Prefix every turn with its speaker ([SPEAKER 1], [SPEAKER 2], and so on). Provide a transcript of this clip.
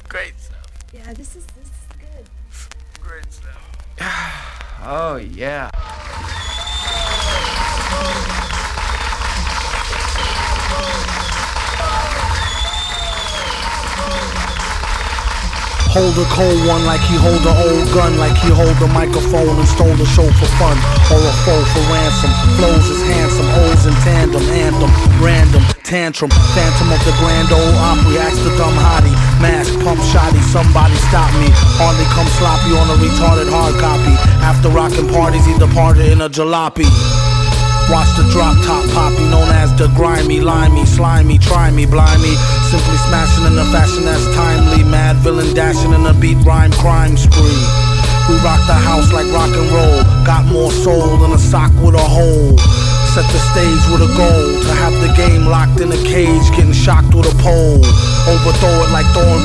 [SPEAKER 1] Great stuff.
[SPEAKER 2] Yeah, this is good.
[SPEAKER 1] Great stuff. Oh, yeah.
[SPEAKER 3] Hold a cold one like he hold a old gun, like he hold a microphone and stole the show for fun, or a foe for ransom. Flows is handsome, O's in tandem, anthem, random, tantrum, phantom of the Grand Ole Opry. Ask the dumb hottie, mask, pump shotty, somebody stop me. Hardly come sloppy on a retarded hard copy. After rockin' parties, he departed in a jalopy. Watch the drop top poppy, known as the grimy, limey, slimy, try me, blimey. Simply smashing in a fashion that's timely. Mad villain dashing in a beat rhyme crime spree. We rock the house like rock and roll. Got more soul than a sock with a hole. Set the stage with a goal to have the game locked in a cage, getting shocked with a pole. Overthrow it like throwing